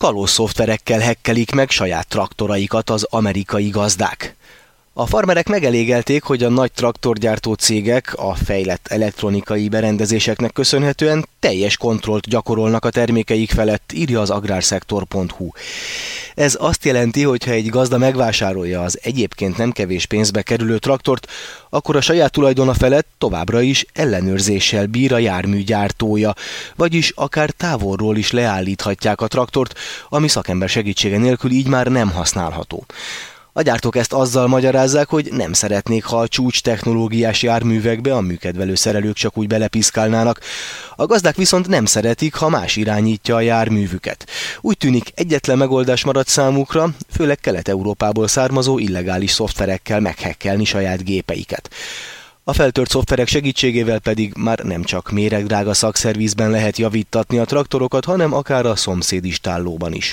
Kalóz szoftverekkel hekkelik meg saját traktoraikat az amerikai gazdák. A farmerek megelégelték, hogy a nagy traktorgyártó cégek a fejlett elektronikai berendezéseknek köszönhetően teljes kontrollt gyakorolnak a termékeik felett, írja az agrárszektor.hu. Ez azt jelenti, hogy ha egy gazda megvásárolja az egyébként nem kevés pénzbe kerülő traktort, akkor a saját tulajdona felett továbbra is ellenőrzéssel bír a jármű gyártója, vagyis akár távolról is leállíthatják a traktort, ami szakember segítsége nélkül így már nem használható. A gyártók ezt azzal magyarázzák, hogy nem szeretnék, ha a csúcs technológiás járművekbe a műkedvelő szerelők csak úgy belepiszkálnának. A gazdák viszont nem szeretik, ha más irányítja a járművüket. Úgy tűnik, egyetlen megoldás maradt számukra, főleg Kelet-Európából származó illegális szoftverekkel meghekkelni saját gépeiket. A feltört szoftverek segítségével pedig már nem csak méregdrága szakszervizben lehet javíttatni a traktorokat, hanem akár a szomszédi stállóban is.